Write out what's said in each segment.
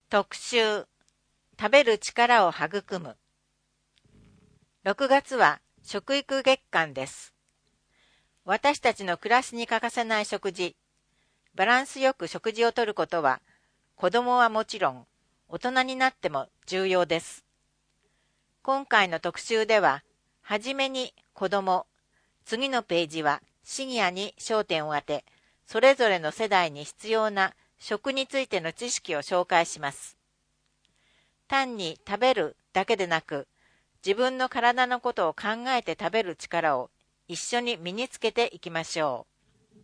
特集、食べる力を育む。6月は食育月間です。私たちの暮らしに欠かせない食事、バランスよく食事をとることは、子供はもちろん、大人になっても重要です。今回の特集では、はじめに子供、次のページはシニアに焦点を当て、それぞれの世代に必要な食についての知識を紹介します。単に食べるだけでなく、自分の体のことを考えて食べる力を一緒に身につけていきましょう。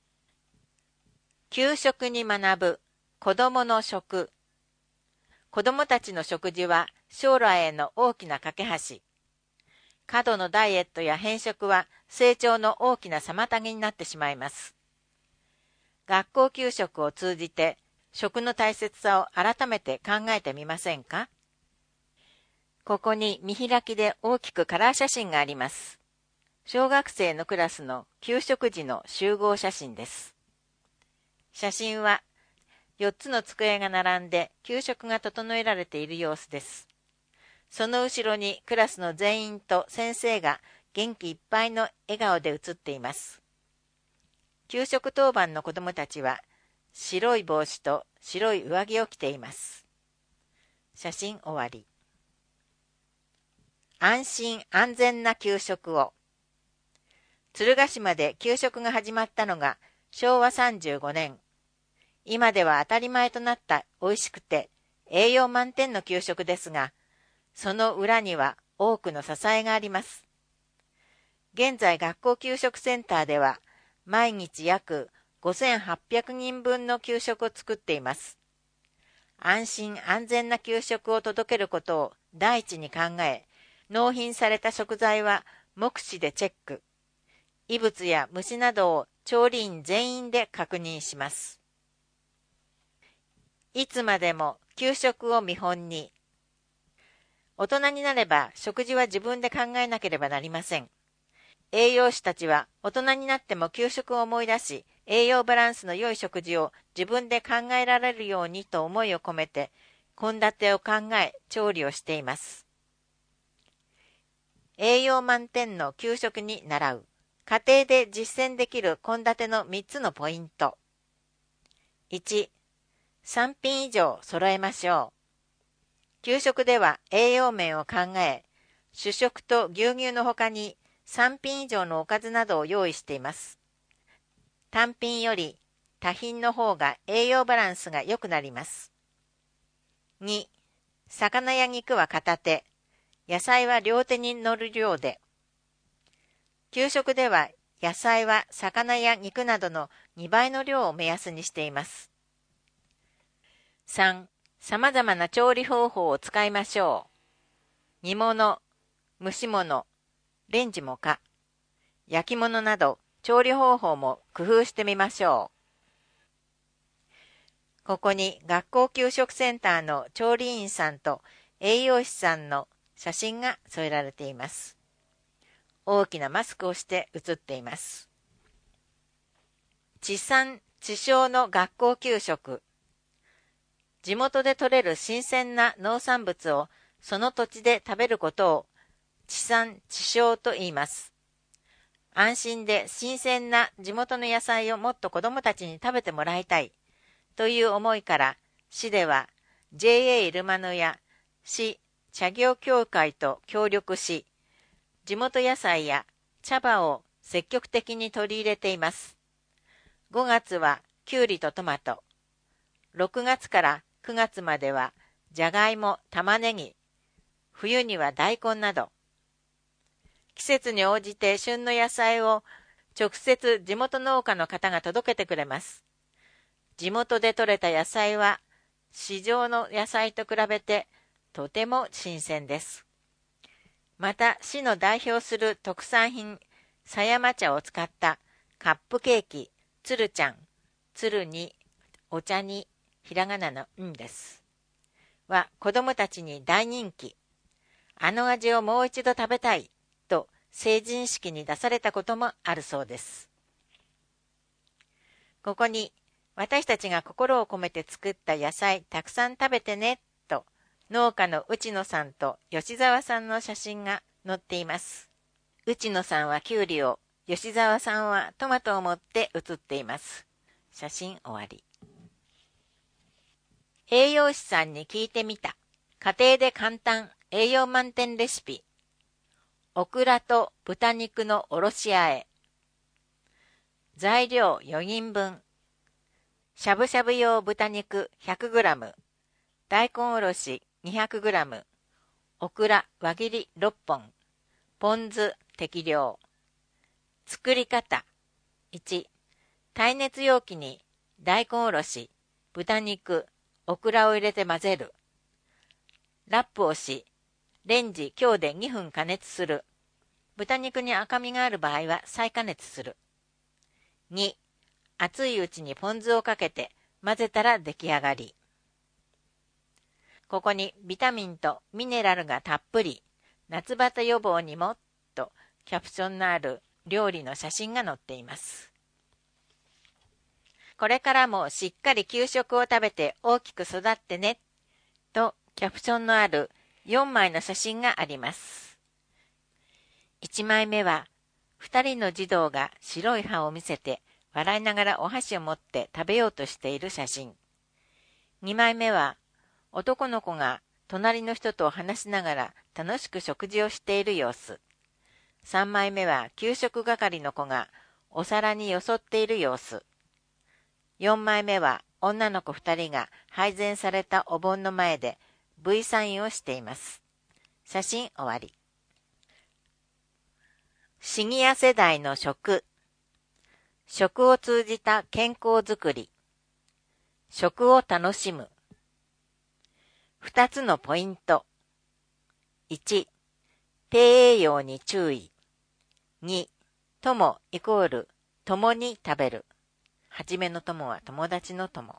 給食に学ぶ子どもの食。子どもたちの食事は将来への大きな架け橋。過度のダイエットや偏食は成長の大きな妨げになってしまいます。学校給食を通じて食の大切さを改めて考えてみませんか？ここに見開きで大きくカラー写真があります。小学生のクラスの給食時の集合写真です。写真は4つの机が並んで給食が整えられている様子です。その後ろにクラスの全員と先生が元気いっぱいの笑顔で写っています。給食当番の子どもたちは白い帽子と白い上着を着ています。写真終わり。安心安全な給食を。鶴ヶ島で給食が始まったのが昭和35年。今では当たり前となった美味しくて栄養満点の給食ですが、その裏には多くの支えがあります。現在学校給食センターでは毎日約5800人分の給食を作っています。安心安全な給食を届けることを第一に考え、納品された食材は目視でチェック。異物や虫などを調理員全員で確認します。いつまでも給食を見本に。大人になれば食事は自分で考えなければなりません。栄養士たちは大人になっても給食を思い出し、栄養バランスの良い食事を自分で考えられるようにと思いを込めて、献立を考え、調理をしています。栄養満点の給食に習う。家庭で実践できる献立の3つのポイント。1、3品以上揃えましょう。給食では栄養面を考え、主食と牛乳の他に3品以上のおかずなどを用意しています。単品より多品の方が栄養バランスが良くなります。2、魚や肉は片手、野菜は両手に乗る量で。給食では野菜は魚や肉などの2倍の量を目安にしています。3、様々な調理方法を使いましょう。煮物、蒸し物、レンジも可、焼き物など調理方法も工夫してみましょう。ここに学校給食センターの調理員さんと栄養士さんの写真が添えられています。大きなマスクをして写っています。地産地消の学校給食。地元で採れる新鮮な農産物をその土地で食べることを地産地消と言います。安心で新鮮な地元の野菜をもっと子どもたちに食べてもらいたいという思いから、市では JA イルマヌや市茶業協会と協力し、地元野菜や茶葉を積極的に取り入れています。5月はきゅうりとトマト、6月から9月まではじゃがいも、玉ねぎ、冬には大根など、季節に応じて旬の野菜を直接地元農家の方が届けてくれます。地元で採れた野菜は市場の野菜と比べてとても新鮮です。また市の代表する特産品狭山茶を使ったカップケーキ、つるちゃん、つるにお茶にひらがなのんですは子どもたちに大人気。あの味をもう一度食べたいと成人式に出されたこともあるそうです。ここに私たちが心を込めて作った野菜たくさん食べてねと農家の内野さんと吉沢さんの写真が載っています。内野さんはキュウリを、吉沢さんはトマトを持って写っています。写真終わり。栄養士さんに聞いてみた。家庭で簡単栄養満点レシピ。オクラと豚肉のおろし和え。材料4人分。しゃぶしゃぶ用豚肉 100g、大根おろし 200g、オクラ輪切り6本、ポン酢適量。作り方。1、耐熱容器に大根おろし、豚肉、オクラを入れて混ぜる。ラップをし、レンジ強で2分加熱する。豚肉に赤みがある場合は再加熱する。2、熱いうちにポン酢をかけて混ぜたら出来上がり。ここにビタミンとミネラルがたっぷり、夏バテ予防にもとキャプションのある料理の写真が載っています。これからもしっかり給食を食べて大きく育ってねとキャプションのある4枚の写真があります。1枚目は2人の児童が白い歯を見せて笑いながらお箸を持って食べようとしている写真。2枚目は男の子が隣の人と話しながら楽しく食事をしている様子。3枚目は給食係の子がお皿によそっている様子。4枚目は女の子2人が配膳されたお盆の前で V サインをしています。写真終わり。シニア世代の食。食を通じた健康づくり。食を楽しむ。2つのポイント。1、低栄養に注意。2、友イコール共に食べる。はじめの友は友達の友。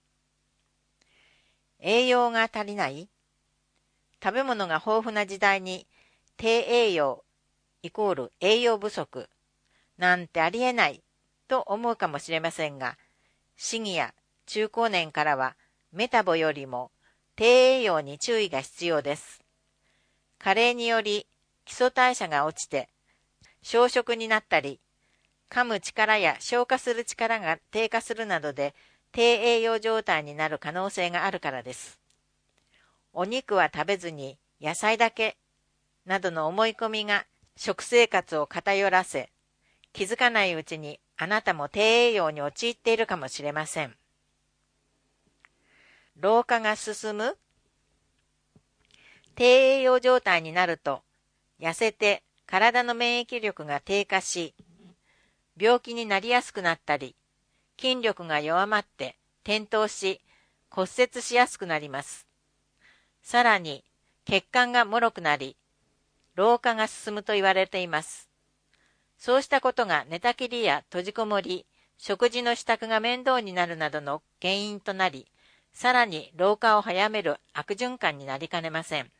栄養が足りない？食べ物が豊富な時代に低栄養イコール栄養不足なんてありえないと思うかもしれませんが、シニア、中高年からはメタボよりも低栄養に注意が必要です。加齢により基礎代謝が落ちて小食になったり、噛む力や消化する力が低下するなどで低栄養状態になる可能性があるからです。お肉は食べずに野菜だけなどの思い込みが食生活を偏らせ、気づかないうちにあなたも低栄養に陥っているかもしれません。老化が進む？低栄養状態になると、痩せて体の免疫力が低下し、病気になりやすくなったり、筋力が弱まって転倒し、骨折しやすくなります。さらに、血管が脆くなり、老化が進むと言われています。そうしたことが寝たきりや閉じこもり、食事の支度が面倒になるなどの原因となり、さらに老化を早める悪循環になりかねません。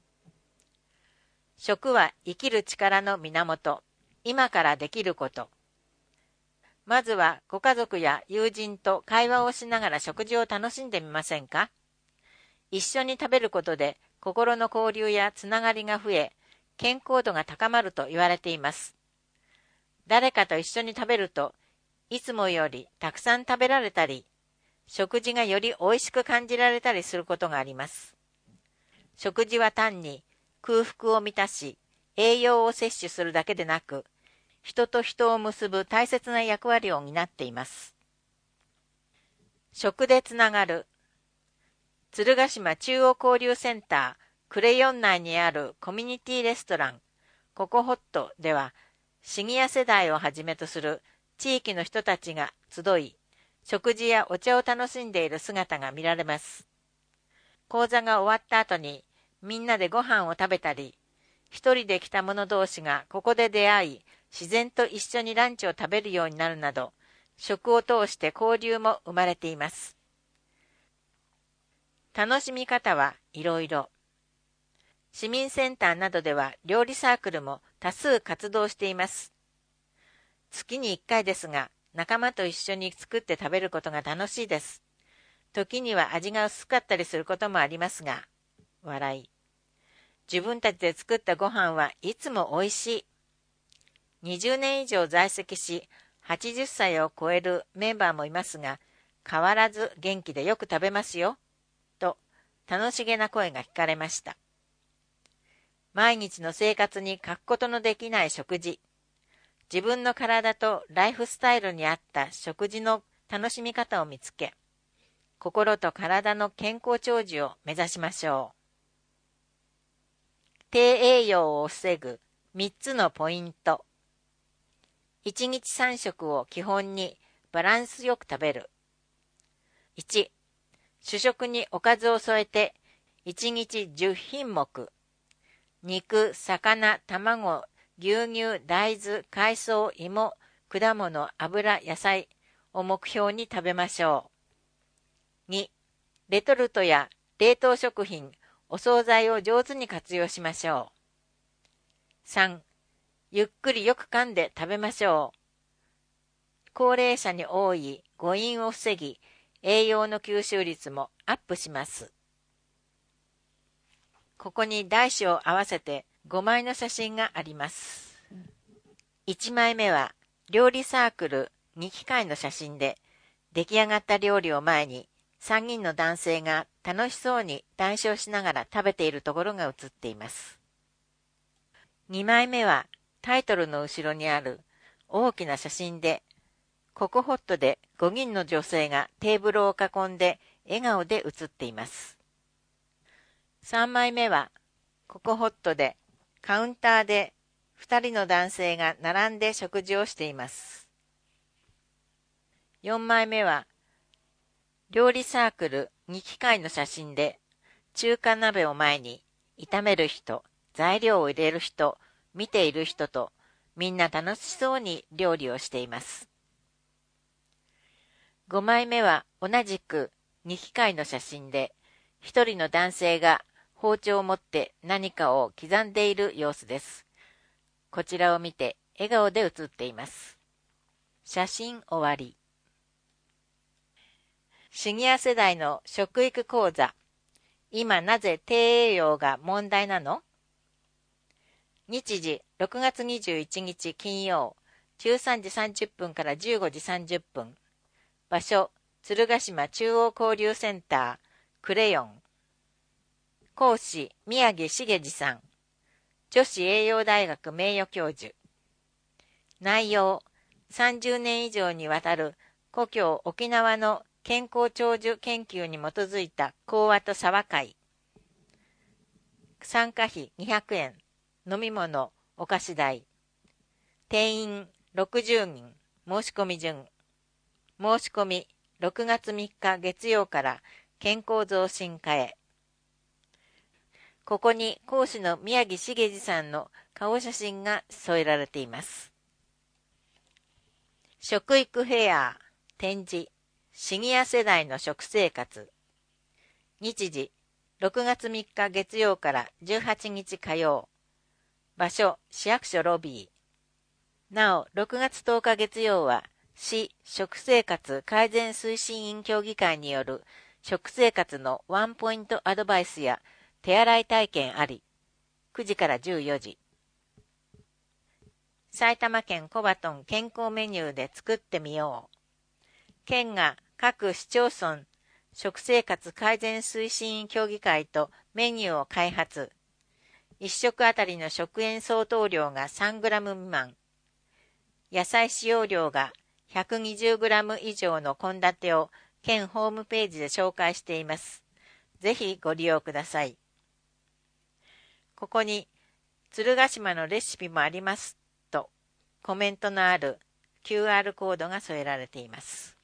食は生きる力の源。今からできること。まずはご家族や友人と会話をしながら食事を楽しんでみませんか？一緒に食べることで心の交流やつながりが増え、健康度が高まると言われています。誰かと一緒に食べると、いつもよりたくさん食べられたり、食事がより美味しく感じられたりすることがあります。食事は単に空腹を満たし、栄養を摂取するだけでなく、人と人を結ぶ大切な役割を担っています。食でつながる。鶴ヶ島中央交流センタークレヨン内にあるコミュニティレストランココホットでは、シニア世代をはじめとする地域の人たちが集い、食事やお茶を楽しんでいる姿が見られます。講座が終わった後にみんなでご飯を食べたり、一人で来た者同士がここで出会い、自然と一緒にランチを食べるようになるなど、食を通して交流も生まれています。楽しみ方はいろいろ。市民センターなどでは料理サークルも多数活動しています。月に1回ですが、 仲間と一緒に作って食べることが楽しいです。時には味が薄かったりすることもありますが、笑い。自分たちで作ったご飯はいつも美味しい。20年以上在籍し、80歳を超えるメンバーもいますが、変わらず元気でよく食べますよ。と、楽しげな声が聞かれました。毎日の生活に欠くことのできない食事。自分の体とライフスタイルに合った食事の楽しみ方を見つけ、心と体の健康長寿を目指しましょう。低栄養を防ぐ3つのポイント。1日3食を基本にバランスよく食べる。1、主食におかずを添えて1日10品目。肉、魚、卵、牛乳、大豆、海藻、芋、果物、油、野菜を目標に食べましょう。2、レトルトや冷凍食品、お惣菜を上手に活用しましょう。3、ゆっくりよく噛んで食べましょう。高齢者に多い誤飲を防ぎ、栄養の吸収率もアップします。ここに大小を合わせて5枚の写真があります。1枚目は料理サークル2機会の写真で、出来上がった料理を前に3人の男性が楽しそうに談笑しながら食べているところが写っています。2枚目はタイトルの後ろにある大きな写真で、ココホットで5人の女性がテーブルを囲んで笑顔で写っています。3枚目はココホットでカウンターで2人の男性が並んで食事をしています。4枚目は料理サークル2機会の写真で、中華鍋を前に炒める人、材料を入れる人、見ている人とみんな楽しそうに料理をしています。5枚目は同じく2機会の写真で、一人の男性が包丁を持って何かを刻んでいる様子です。こちらを見て笑顔で写っています。写真終わり。シニア世代の食育講座。今なぜ低栄養が問題なの？日時6月21日金曜、13時30分から15時30分。場所、鶴ヶ島中央交流センター、クレヨン。講師、宮城茂二さん。女子栄養大学名誉教授。内容、30年以上にわたる故郷沖縄の健康長寿研究に基づいた講話と茶話会。参加費200円。飲み物、お菓子代。定員60人。申し込み順。申し込み6月3日月曜から健康増進課へ。ここに講師の宮城茂二さんの顔写真が添えられています。食育フェア展示シニア世代の食生活。日時6月3日月曜から18日火曜。場所市役所ロビー。なお6月10日月曜は市食生活改善推進員協議会による食生活のワンポイントアドバイスや手洗い体験あり。9時から14時。埼玉県小バトン健康メニューで作ってみよう。県が各市町村食生活改善推進員協議会とメニューを開発。1食あたりの食塩相当量が 3g 未満。野菜使用量が 120g 以上の献立を県ホームページで紹介しています。ぜひご利用ください。ここに鶴ヶ島のレシピもありますとコメントのある QR コードが添えられています。